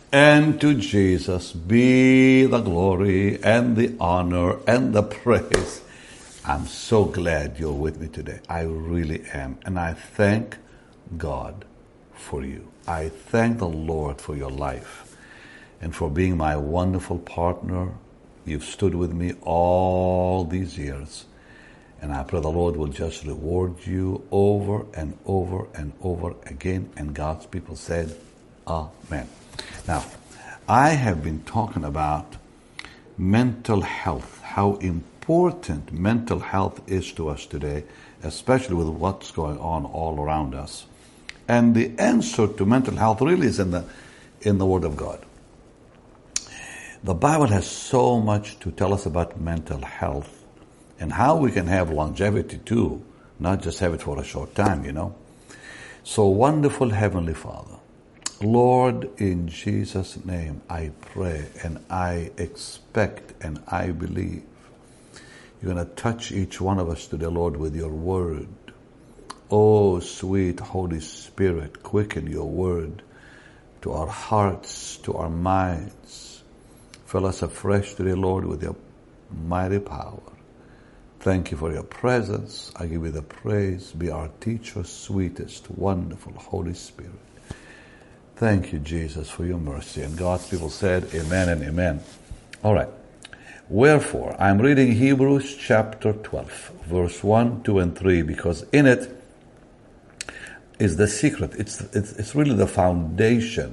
And to Jesus be the glory and the honor and the praise. I'm so glad you're with me today. I really am. And I thank God for you. I thank the Lord for your life and for being my wonderful partner. You've stood with me all these years. And I pray the Lord will just reward you over and over and over again. And God's people said, Amen. Now, I have been talking about mental health, how important mental health is to us today, especially with what's going on all around us. And the answer to mental health really is in the Word of God. The Bible has so much to tell us about mental health and how we can have longevity too, not just have it for a short time, So wonderful Heavenly Father, Lord, in Jesus' name, I pray and I expect and I believe you're going to touch each one of us today, Lord, with your word. Oh, sweet Holy Spirit, quicken your word to our hearts, to our minds. Fill us afresh today, Lord, with your mighty power. Thank you for your presence. I give you the praise. Be our teacher, sweetest, wonderful Holy Spirit. Thank you, Jesus, for your mercy. And God's people said, amen and amen. All right. Wherefore, I'm reading Hebrews chapter 12, verse 1, 2, and 3, because in it is the secret. It's really the foundation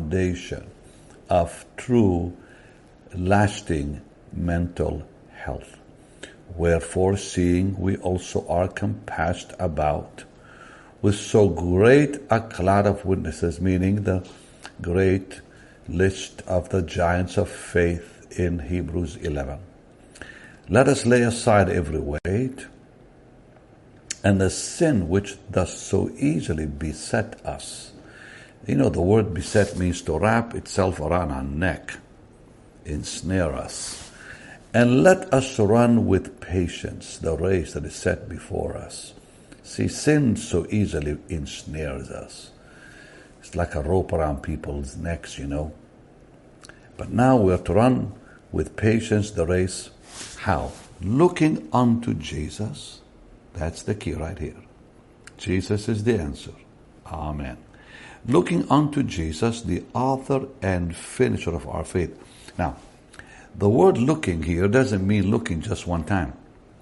of true, lasting mental health. Wherefore, seeing we also are compassed about with so great a cloud of witnesses, meaning the great list of the giants of faith in Hebrews 11. Let us lay aside every weight and the sin which does so easily beset us. The word beset means to wrap itself around our neck, ensnare us. And let us run with patience the race that is set before us. See, sin so easily ensnares us. It's like a rope around people's necks, But now we are to run with patience the race. How? Looking unto Jesus. That's the key right here. Jesus is the answer. Amen. Looking unto Jesus, the author and finisher of our faith. Now, the word looking here doesn't mean looking just one time.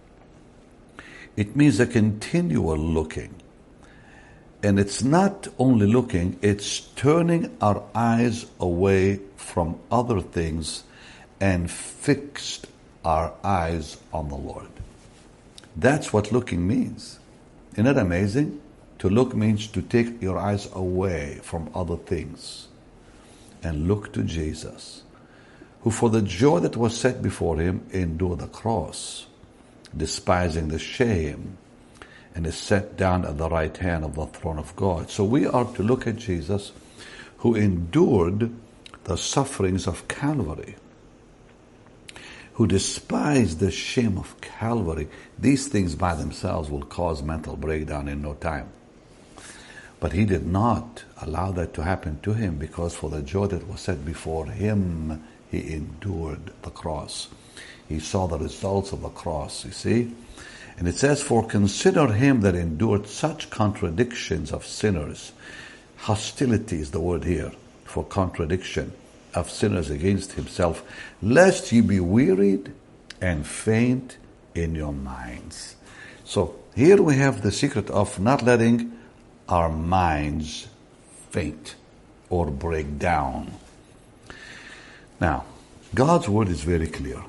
It means a continual looking. And it's not only looking, it's turning our eyes away from other things and fixed our eyes on the Lord. That's what looking means. Isn't it amazing? To look means to take your eyes away from other things and look to Jesus, who for the joy that was set before him endured the cross, despising the shame, and is set down at the right hand of the throne of God. So we are to look at Jesus, who endured the sufferings of Calvary, who despised the shame of Calvary. These things by themselves will cause mental breakdown in no time. But he did not allow that to happen to him, because for the joy that was set before him, he endured the cross. He saw the results of the cross, you see. And it says, for consider him that endured such contradictions of sinners. Hostility is the word here for contradiction of sinners against himself, lest ye be wearied and faint in your minds. So here we have the secret of not letting our minds faint or break down. Now, God's word is very clear.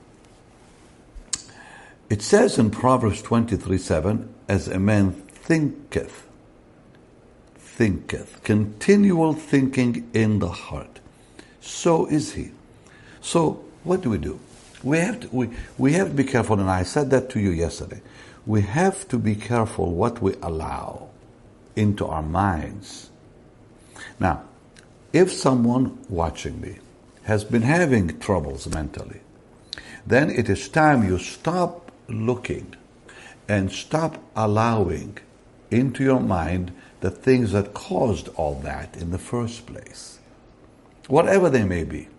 It says in Proverbs 23:7, as a man thinketh, continual thinking in the heart, so is he. So what do? We have to be careful, and I said that to you yesterday. We have to be careful what we allow into our minds. Now, if someone watching me has been having troubles mentally, then it is time you stop looking and stop allowing into your mind the things that caused all that in the first place. whatever they may be.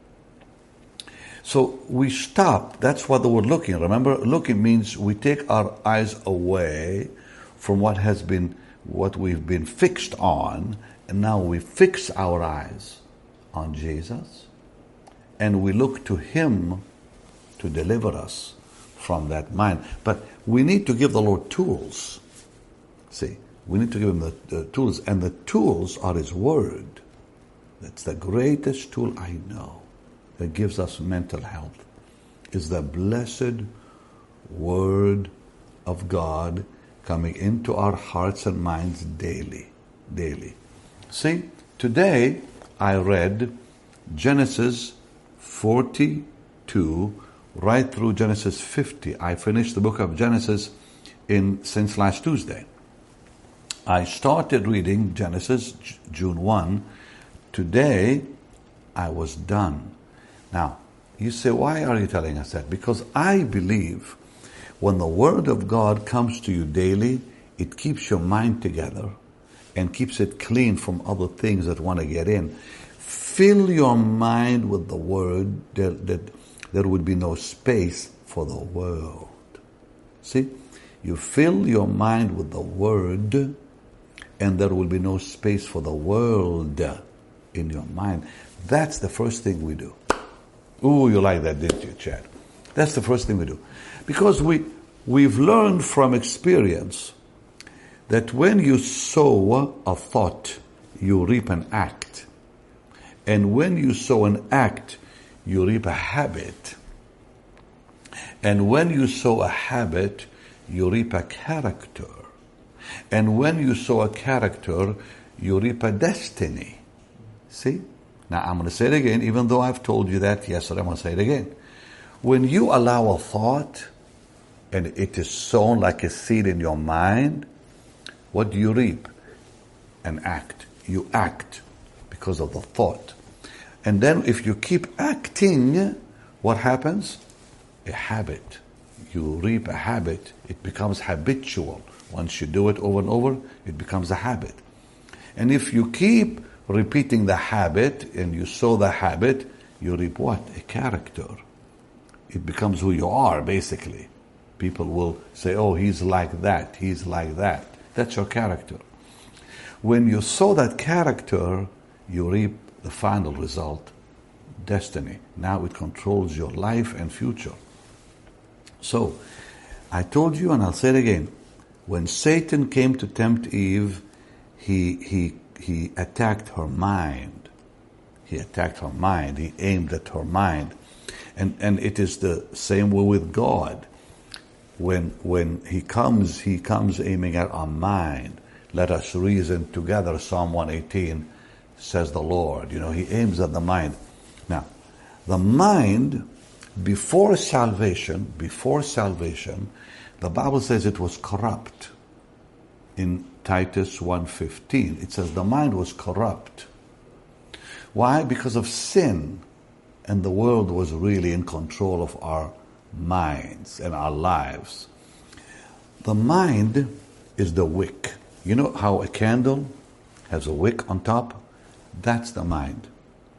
So we stop. That's what the word looking. Remember, looking means we take our eyes away from what we've been fixed on, and now we fix our eyes on Jesus, and we look to Him to deliver us from that mind. But we need to give the Lord tools. See, we need to give Him the tools, and the tools are His Word. That's the greatest tool I know that gives us mental health, is the blessed Word of God coming into our hearts and minds daily. See, today I read Genesis 42 right through Genesis 50. I finished the book of Genesis since last Tuesday. I started reading Genesis June 1. Today I was done. Now, you say, why are you telling us that? Because I believe when the Word of God comes to you daily, it keeps your mind together and keeps it clean from other things that want to get in. Fill your mind with the Word, that there would be no space for the world. See? You fill your mind with the Word, and there will be no space for the world in your mind. That's the first thing we do. Ooh, you like that, didn't you, Chad? That's the first thing we do. Because we've learned from experience that when you sow a thought, you reap an act. And when you sow an act, you reap a habit. And when you sow a habit, you reap a character. And when you sow a character, you reap a destiny. See? Now, I'm going to say it again, even though I've told you that yesterday, I'm going to say it again. When you allow a thought, and it is sown like a seed in your mind, what do you reap? An act. You act because of the thought. And then if you keep acting, what happens? A habit. You reap a habit. It becomes habitual. Once you do it over and over, it becomes a habit. And if you keep repeating the habit and you sow the habit, you reap what? A character. It becomes who you are, basically. People will say, oh, he's like that, he's like that. That's your character. When you sow that character, you reap the final result, destiny. Now it controls your life and future. So, I told you, and I'll say it again, when Satan came to tempt Eve, he attacked her mind. He attacked her mind. He aimed at her mind. And it is the same way with God. When he comes aiming at our mind. Let us reason together, Psalm 118, says the Lord. You know, he aims at the mind. Now, the mind, before salvation, the Bible says it was corrupt. In Titus 1:15, it says the mind was corrupt. Why? Because of sin. And the world was really in control of our minds and our lives. The mind is the wick. You know how a candle has a wick on top? That's the mind.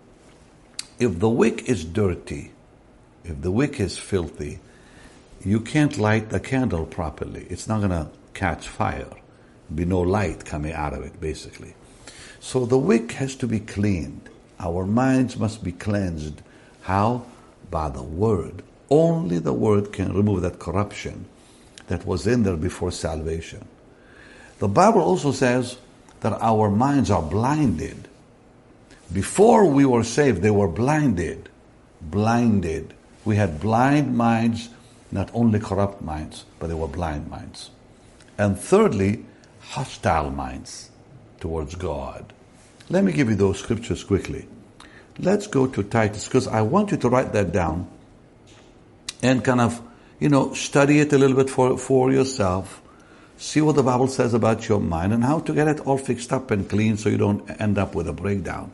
If the wick is dirty, if the wick is filthy, you can't light the candle properly. It's not going to catch fire. Be no light coming out of it, basically. So the wick has to be cleaned. Our minds must be cleansed. How? By the Word. Only the Word can remove that corruption that was in there before salvation. The Bible also says that our minds are blinded. Before we were saved, they were blinded. Blinded. We had blind minds, not only corrupt minds, but they were blind minds. And thirdly, hostile minds towards God. Let me give you those scriptures quickly. Let's go to Titus, because I want you to write that down and kind of, study it a little bit for yourself. See what the Bible says about your mind and how to get it all fixed up and clean so you don't end up with a breakdown.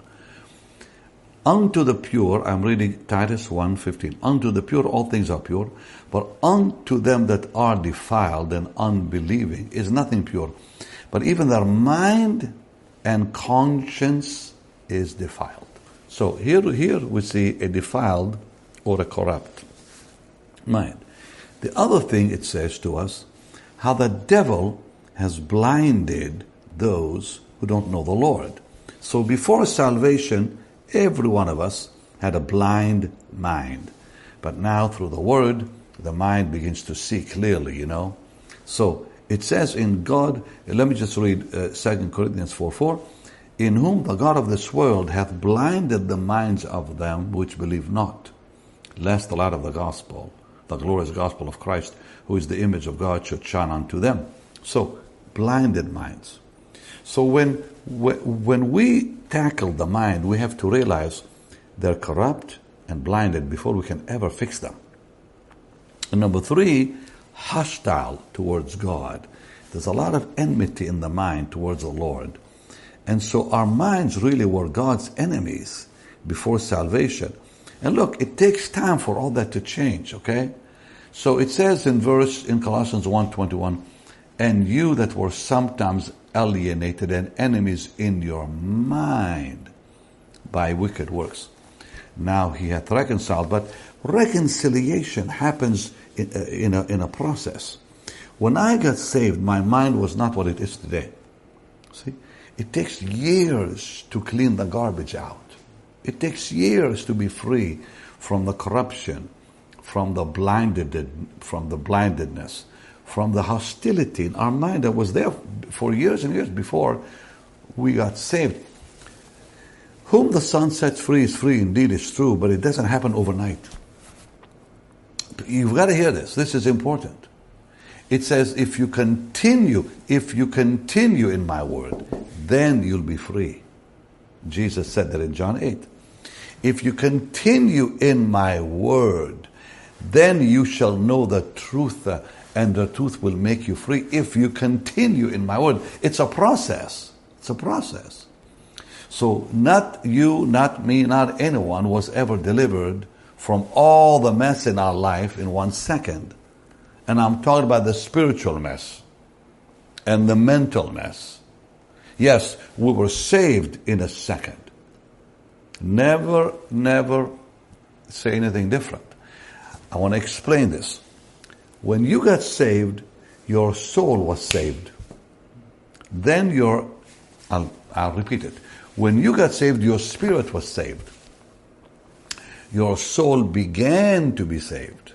Unto the pure, I'm reading Titus 1:15. Unto the pure all things are pure, but unto them that are defiled and unbelieving is nothing pure. But even their mind and conscience is defiled. So here we see a defiled or a corrupt mind. The other thing it says to us, how the devil has blinded those who don't know the Lord. So before salvation, every one of us had a blind mind. But now through the Word, the mind begins to see clearly, So it says in God, let me just read 2 Corinthians 4:4, in whom the God of this world hath blinded the minds of them which believe not, lest the light of the gospel, the glorious gospel of Christ, who is the image of God, should shine unto them. So, blinded minds. So when we tackle the mind, we have to realize they're corrupt and blinded before we can ever fix them. And number 3, hostile towards God. There's a lot of enmity in the mind towards the Lord. And so our minds really were God's enemies before salvation. And look, it takes time for all that to change, okay? So it says in Colossians 1:21, and you that were sometimes alienated and enemies in your mind by wicked works, now he hath reconciled. But reconciliation happens in a process. When I got saved, my mind was not what it is today. See? It takes years to clean the garbage out. It takes years to be free from the corruption, from the blindedness, from the hostility in our mind that was there for years and years before we got saved. Whom the Son sets free is free indeed, is true, but it doesn't happen overnight. You've got to hear this. This is important. It says, if you continue in my word, then you'll be free. Jesus said that in John 8. If you continue in my word, then you shall know the truth, and the truth will make you free. If you continue in my word. It's a process. It's a process. So not you, not me, not anyone was ever delivered from all the mess in our life in 1 second. And I'm talking about the spiritual mess and the mental mess. Yes, we were saved in a second. Never say anything different. I want to explain this. When you got saved, your soul was saved. Then I'll repeat it. When you got saved, your spirit was saved. Your soul began to be saved.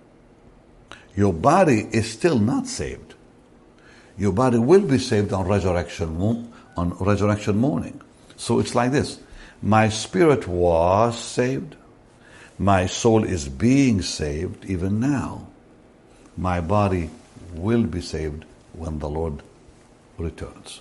Your body is still not saved. Your body will be saved on resurrection morning. So it's like this. My spirit was saved. My soul is being saved even now. My body will be saved when the Lord returns.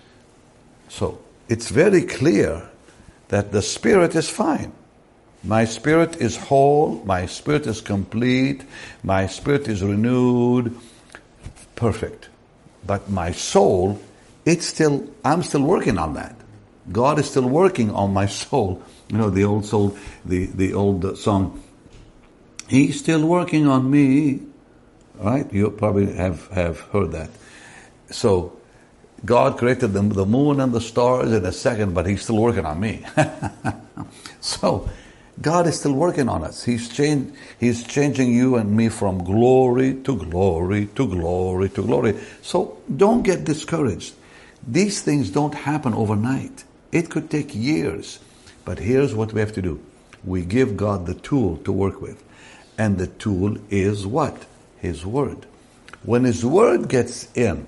So it's very clear that the spirit is fine. My spirit is whole. My spirit is complete. My spirit is renewed. Perfect. But my soul, I'm still working on that. God is still working on my soul. The old soul, the old song, He's still working on me. Right? You probably have heard that. So, God created the moon and the stars in a second, but He's still working on me. So, God is still working on us. He's changing you and me from glory to glory to glory to glory. So don't get discouraged. These things don't happen overnight. It could take years. But here's what we have to do. We give God the tool to work with. And the tool is what? His Word. When His Word gets in,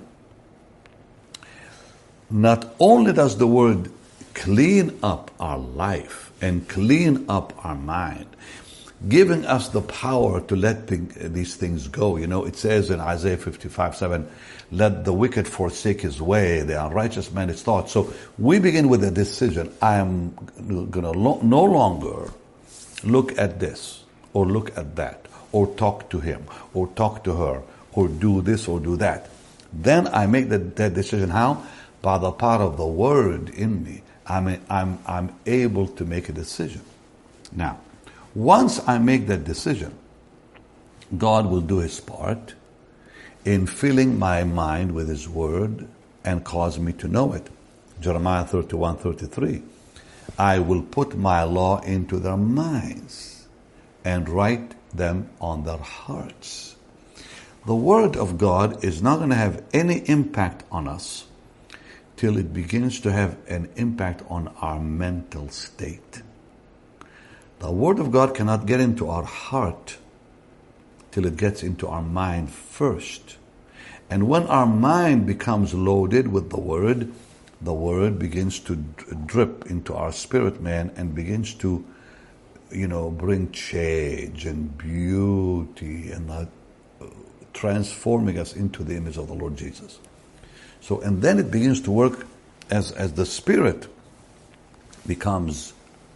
not only does the Word clean up our life and clean up our mind, giving us the power to let these things go. It says in Isaiah 55:7, let the wicked forsake his way, the unrighteous man his thoughts. So we begin with a decision. I am going to no longer look at this or look at that or talk to him or talk to her or do this or do that. Then I make that decision. How? By the power of the Word in me. I'm able to make a decision. Now, once I make that decision, God will do His part in filling my mind with His Word and cause me to know it. Jeremiah 31:33. I will put my law into their minds and write them on their hearts. The Word of God is not going to have any impact on us till it begins to have an impact on our mental state. The Word of God cannot get into our heart till it gets into our mind first. And when our mind becomes loaded with the Word begins to drip into our spirit man and begins to, bring change and beauty and transforming us into the image of the Lord Jesus. So, and then it begins to work as the Spirit becomes,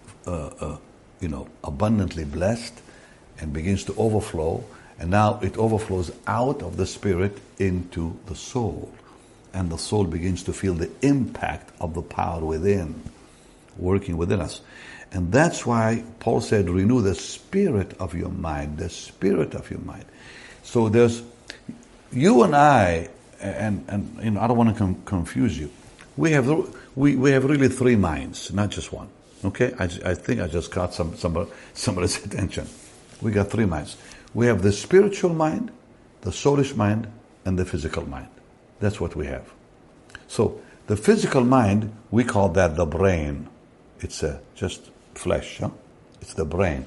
abundantly blessed and begins to overflow. And now it overflows out of the Spirit into the soul. And the soul begins to feel the impact of the power within, working within us. And that's why Paul said, renew the spirit of your mind, the spirit of your mind. So there's, you and I, and I don't want to confuse you. We have really three minds, not just one. Okay? I think I just caught somebody's attention. We got three minds. We have the spiritual mind, the soulish mind, and the physical mind. That's what we have. So the physical mind, we call that the brain. It's just flesh. Huh? It's the brain.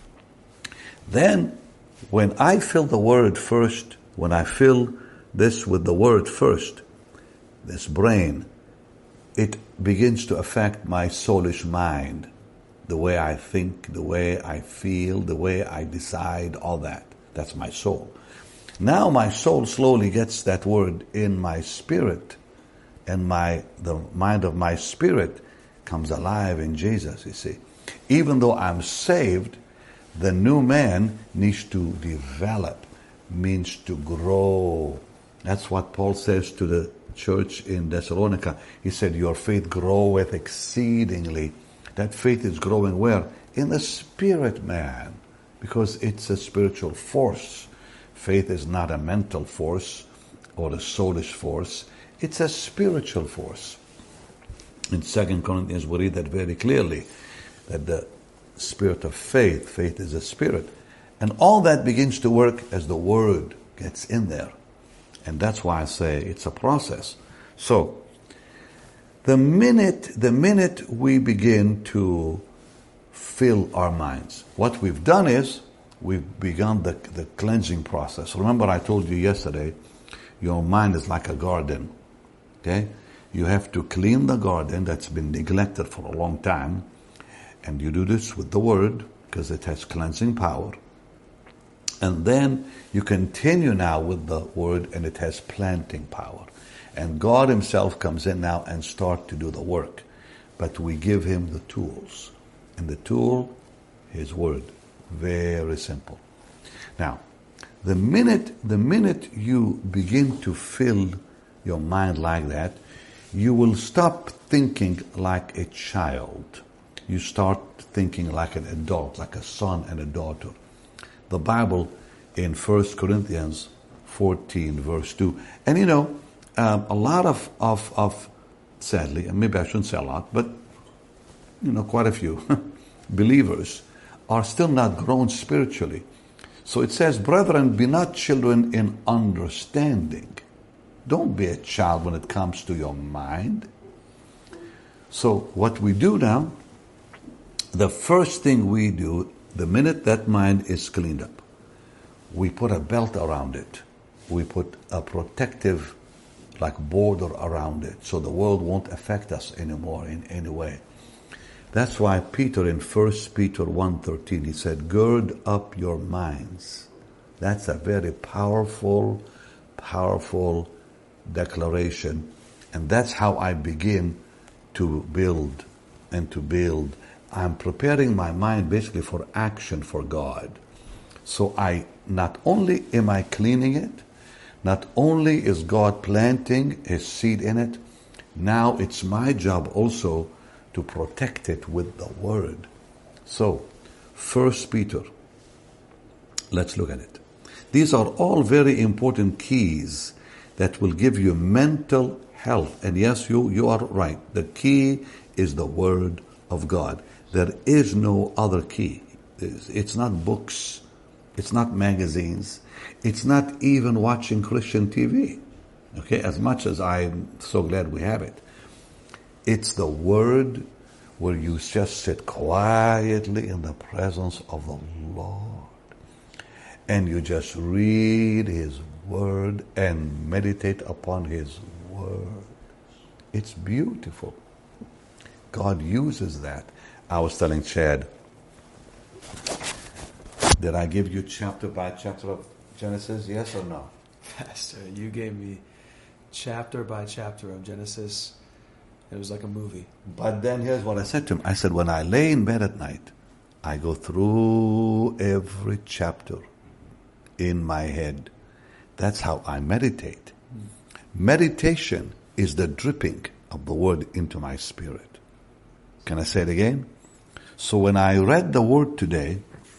Then, when I fill the Word first, when I fill this with the Word first, this brain, it begins to affect my soulish mind. The way I think, the way I feel, the way I decide, all that. That's my soul. Now my soul slowly gets that Word in my spirit, and the mind of my spirit comes alive in Jesus, you see. Even though I'm saved, the new man needs to develop, means to grow. That's what Paul says to the church in Thessalonica. He said, your faith groweth exceedingly. That faith is growing where? In the spirit man, because it's a spiritual force. Faith is not a mental force or a soulish force. It's a spiritual force. In 2 Corinthians, we read that very clearly, that the spirit of faith is a spirit. And all that begins to work as the Word gets in there. And that's why I say it's a process. So, the minute we begin to fill our minds, what we've done is, we've begun the cleansing process. Remember I told you yesterday, your mind is like a garden. Okay? You have to clean the garden that's been neglected for a long time. And you do this with the Word, because it has cleansing power. And then you continue now with the Word, and it has planting power. And God Himself comes in now and starts to do the work. But we give Him the tools. And the tool, His Word. Very simple. Now, the minute you begin to fill your mind like that, you will stop thinking like a child. You start thinking like an adult, like a son and a daughter. The Bible in 1 Corinthians 14 verse 2. And a lot of sadly, and maybe I shouldn't say a lot, but quite a few believers are still not grown spiritually. So it says, brethren, be not children in understanding. Don't be a child when it comes to your mind. So what we do now, the first thing we do, the minute that mind is cleaned up, we put a belt around it. We put a protective, border around it, so the world won't affect us anymore in any way. That's why Peter in 1 Peter 1:13, he said, gird up your minds. That's a very powerful declaration. And that's how I begin to build and to build. I'm preparing my mind basically for action for God. So not only am I cleaning it, not only is God planting His seed in it, now it's my job also to protect it with the Word. So, 1 Peter, let's look at it. These are all very important keys that will give you mental health. And yes, you are right. The key is the Word of God. There is no other key. It's not books. It's not magazines. It's not even watching Christian TV. Okay, as much as I'm so glad we have it. It's the Word where you just sit quietly in the presence of the Lord. And you just read His Word and meditate upon His Word. It's beautiful. God uses that. I was telling Chad, did I give you chapter by chapter of Genesis? Yes or no? Pastor, you gave me chapter by chapter of Genesis. It was like a movie. But then here's what I said to him. I said, when I lay in bed at night, I go through every chapter in my head. That's how I meditate. Meditation is the dripping of the Word into my spirit. Can I say it again? So when I read the Word today,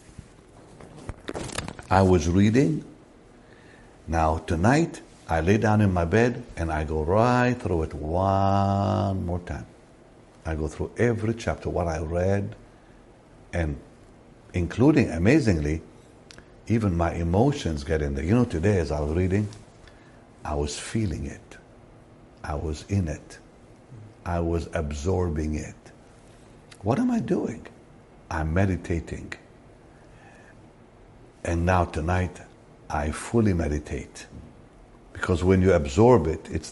I was reading. Now tonight, I lay down in my bed and I go right through it one more time. I go through every chapter, what I read, and including, amazingly, even my emotions get in there. You know, today as I was reading, I was feeling it. I was in it. I was absorbing it. What am I doing? I'm meditating. And now tonight, I fully meditate. Because when you absorb it, it's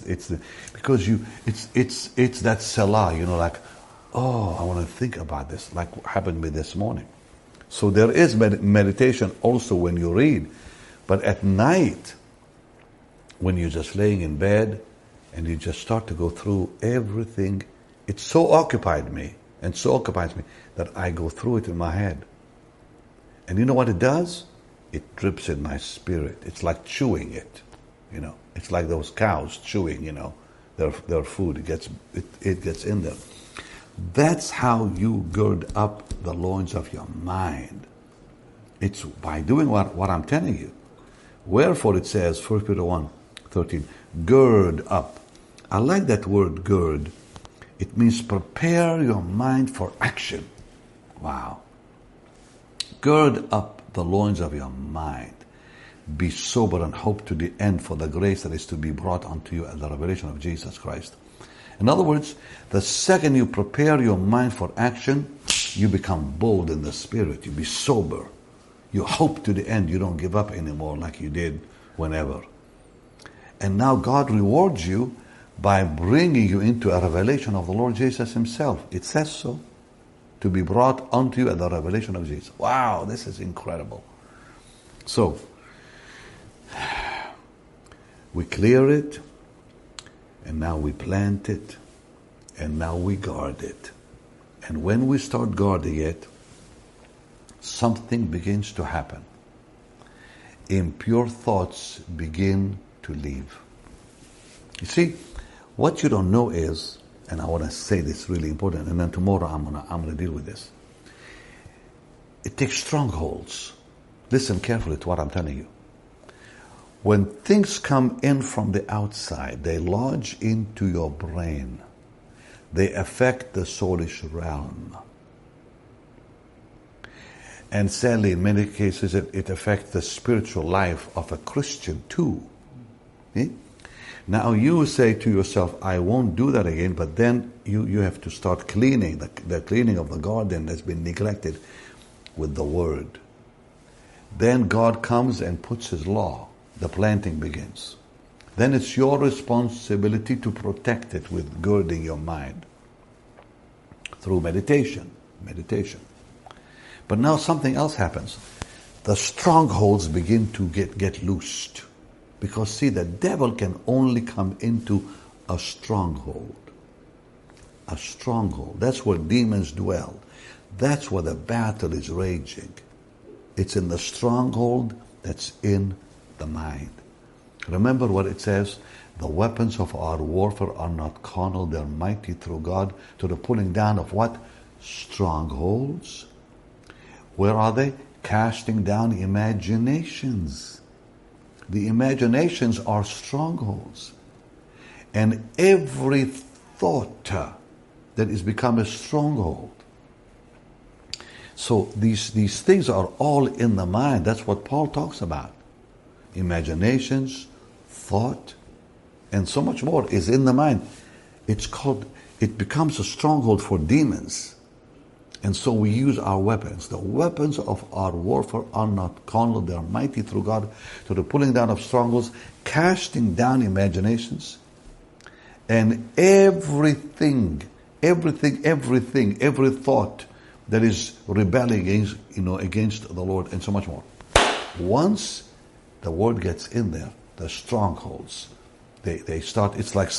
that selah, you know, like, oh, I want to think about this, like what happened to me this morning. So there is meditation also when you read, but at night, when you're just laying in bed and you just start to go through everything, it so occupied me and so occupies me that I go through it in my head. And you know what it does? It drips in my spirit. It's like chewing it, you know. It's like those cows chewing, you know, their food. It gets in them. That's how you gird up the loins of your mind. It's by doing what I'm telling you. Wherefore it says, 1 Peter 1:13, gird up. I like that word gird. It means prepare your mind for action. Wow. Gird up the loins of your mind. Be sober and hope to the end for the grace that is to be brought unto you at the revelation of Jesus Christ. In other words, the second you prepare your mind for action, you become bold in the spirit. You be sober. You hope to the end. You don't give up anymore like you did whenever. And now God rewards you by bringing you into a revelation of the Lord Jesus Himself. It says so. To be brought unto you at the revelation of Jesus. Wow, this is incredible. So, we clear it, and now we plant it, and now we guard it. And when we start guarding it, something begins to happen. Impure thoughts begin to leave. You see, what you don't know is, and I want to say this really important, and then tomorrow I'm gonna deal with this. It takes strongholds. Listen carefully to what I'm telling you. When things come in from the outside, they lodge into your brain. They affect the soulish realm. And sadly, in many cases, it affects the spiritual life of a Christian too. See? Now you say to yourself, I won't do that again, but then you have to start cleaning, the cleaning of the garden that's been neglected with the Word. Then God comes and puts His law. The planting begins. Then it's your responsibility to protect it with girding your mind through meditation. But now something else happens. The strongholds begin to get loosed. Because see, the devil can only come into a stronghold. A stronghold. That's where demons dwell. That's where the battle is raging. It's in the stronghold that's in the mind. Remember what it says? The weapons of our warfare are not carnal, they're mighty through God to the pulling down of what? Strongholds. Where are they? Casting down imaginations. The imaginations are strongholds. And every thought that is become a stronghold, So these things are all in the mind. That's what Paul talks about. Imaginations, thought, and so much more is in the mind. It becomes a stronghold for demons. And so we use our weapons. The weapons of our warfare are not carnal, they are mighty through God to the pulling down of strongholds, casting down imaginations, and every thought that is rebelling against the Lord, and so much more. Once the word gets in there, the strongholds, they start. It's like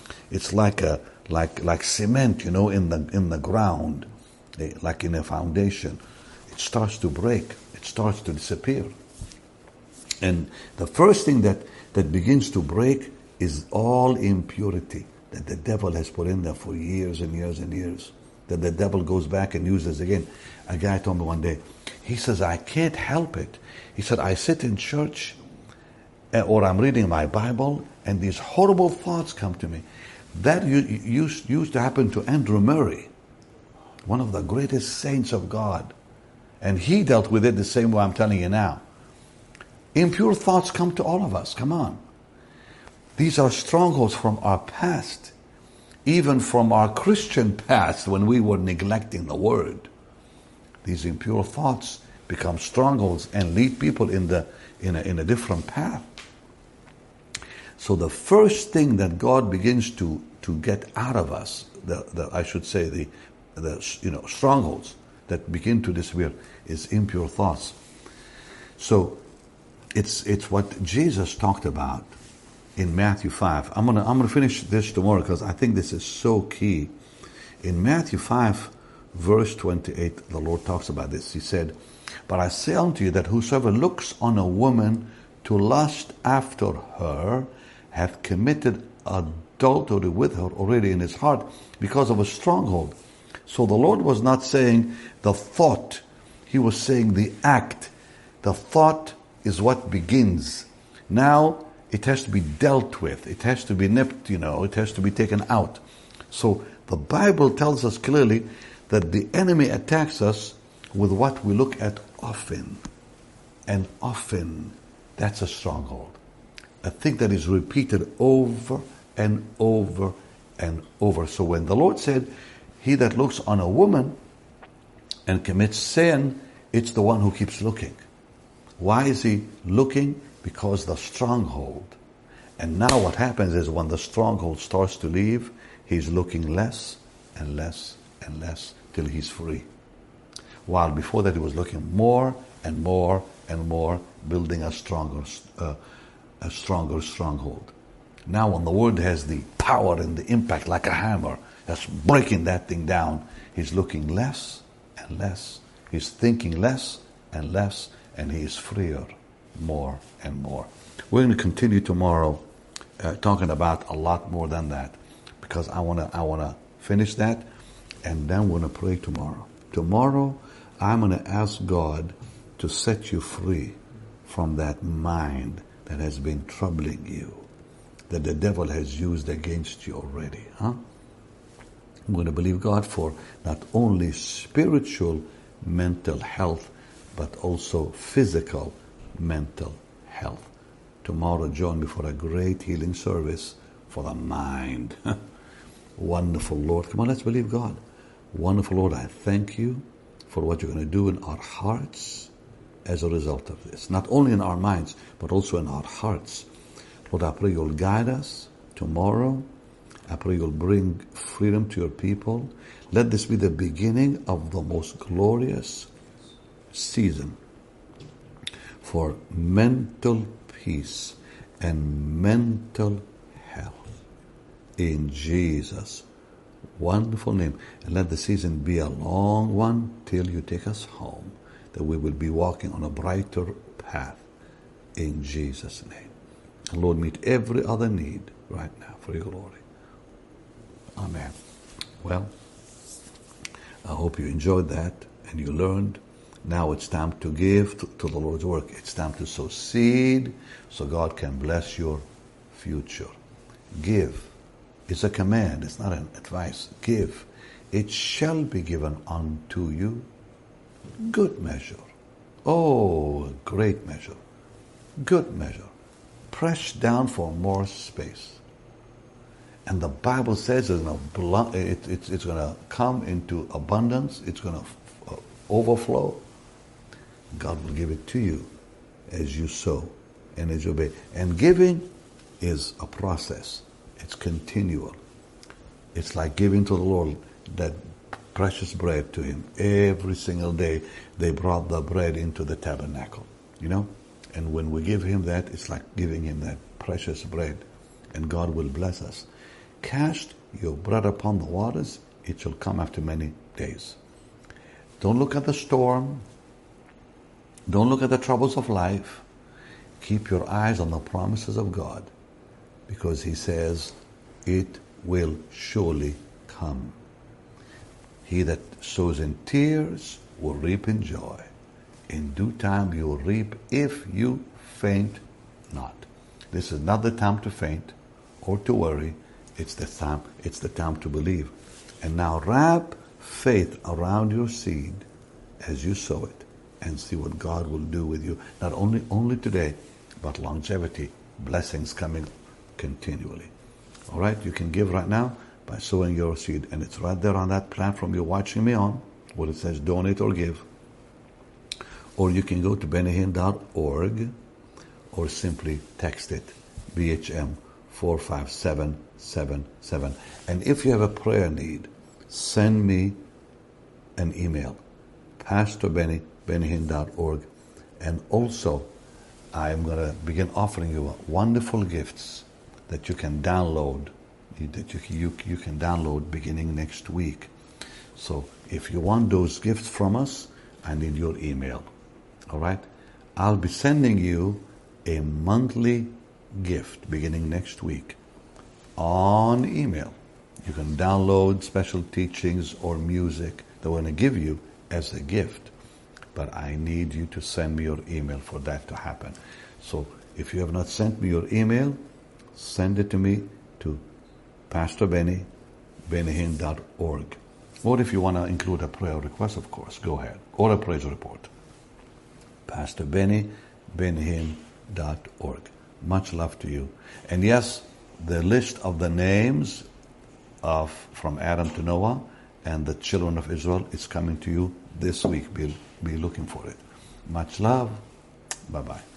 like cement, in the ground, like in a foundation. It starts to break. It starts to disappear. And the first thing that begins to break is all impurity that the devil has put in there for years and years and years, that the devil goes back and uses again. A guy told me one day, he says, I can't help it. He said, I sit in church or I'm reading my Bible and these horrible thoughts come to me. That used to happen to Andrew Murray, one of the greatest saints of God. And he dealt with it the same way I'm telling you now. Impure thoughts come to all of us. Come on. These are strongholds from our past, even from our Christian past when we were neglecting the Word. These impure thoughts become strongholds and lead people in a different path. So the first thing that God begins to get out of us, the strongholds that begin to disappear, is impure thoughts. So it's what Jesus talked about in Matthew 5. I'm gonna finish this tomorrow because I think this is so key. In Matthew 5, verse 28, the Lord talks about this. He said, but I say unto you that whosoever looks on a woman to lust after her hath committed adultery with her already in his heart because of a stronghold. So the Lord was not saying the thought. He was saying the act. The thought is what begins. Now it has to be dealt with. It has to be nipped, it has to be taken out. So the Bible tells us clearly that the enemy attacks us with what we look at often. And often, that's a stronghold. A thing that is repeated over and over and over. So when the Lord said, he that looks on a woman and commits sin, it's the one who keeps looking. Why is he looking? Because the stronghold. And now what happens is when the stronghold starts to leave, he's looking less and less and less till he's free. While before that he was looking more and more and more, building a stronger stronghold. Now when the word has the power and the impact like a hammer, that's breaking that thing down, he's looking less and less. He's thinking less and less, and he is freer more and more. We're going to continue tomorrow talking about a lot more than that, because I want to finish that, and then we're going to pray tomorrow. Tomorrow, I'm going to ask God to set you free from that mind that has been troubling you, that the devil has used against you already. I'm going to believe God for not only spiritual mental health, but also physical mental health. Tomorrow, join me for a great healing service for the mind. Wonderful Lord. Come on, let's believe God. Wonderful Lord, I thank you for what you're going to do in our hearts as a result of this. Not only in our minds, but also in our hearts. Lord, I pray you'll guide us tomorrow. I pray you'll bring freedom to your people. Let this be the beginning of the most glorious season for mental peace and mental health. In Jesus' wonderful name. And let the season be a long one till you take us home, that we will be walking on a brighter path. In Jesus' name. And Lord, meet every other need right now for your glory. Amen. Well, I hope you enjoyed that and you learned. Now it's time to give to the Lord's work. It's time to sow seed so God can bless your future. Give. It's a command. It's not an advice. Give. It shall be given unto you. good measure. Oh, great measure. Good measure. Pressed down for more space. And the Bible says it's going to come into abundance. It's going to overflow. God will give it to you as you sow and as you obey. And giving is a process. It's continual. It's like giving to the Lord that precious bread to Him. Every single day they brought the bread into the tabernacle, And when we give Him that, it's like giving Him that precious bread. And God will bless us. Cast your bread upon the waters, it shall come after many days. Don't look at the storm. Don't look at the troubles of life. Keep your eyes on the promises of God, because He says it will surely come. He that sows in tears will reap in joy. In due time you will reap if you faint not. This is not the time to faint or to worry. It's the time to believe. And now wrap faith around your seed as you sow it, and see what God will do with you. Not only today, but longevity, blessings coming continually. All right, you can give right now by sowing your seed, and it's right there on that platform you're watching me on, where it says donate or give. Or you can go to bennyhinn.org, or simply text it, BHM 45777. And if you have a prayer need, send me an email, Pastor Benny, bennyhinn.org. And also, I'm going to begin offering you wonderful gifts that you can download, you can download beginning next week. So if you want those gifts from us, I need your email. All right? I'll be sending you a monthly gift beginning next week on email. You can download special teachings or music that we're going to give you as a gift. But I need you to send me your email for that to happen. So if you have not sent me your email, send it to me to Pastor Benny, bennyhinn.org. Or if you want to include a prayer request, of course, go ahead. Or a praise report. Pastor Benny, bennyhinn.org. Much love to you. And yes, the list of the names from Adam to Noah and the children of Israel is coming to you this week. Be looking for it. Much love. Bye-bye.